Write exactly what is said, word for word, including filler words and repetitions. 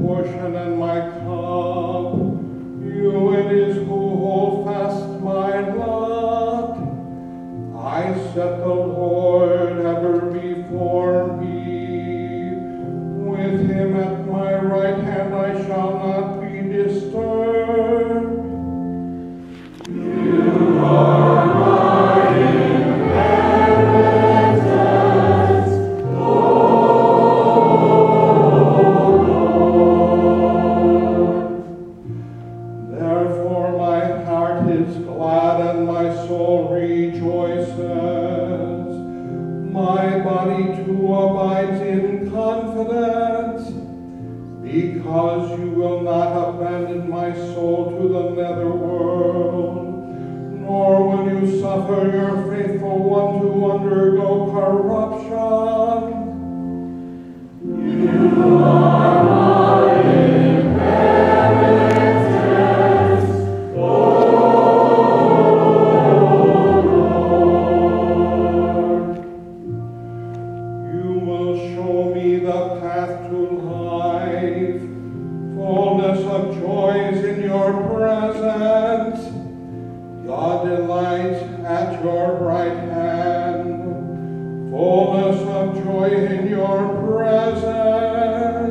portion and my cup. You it is who hold fast my lot. I set the Lord ever before me. With him at my right hand I shall not be disturbed. You are my inheritance, O Lord. Therefore my heart is glad and my soul rejoices. My body too abides in confidence, because you will not abandon my soul to the netherworld, nor will you suffer your faithful one to undergo corruption. You are my inheritance, O Lord. You will show me the path to life, fullness of joys in your presence. God delights at your right hand, fullness of joy in your presence.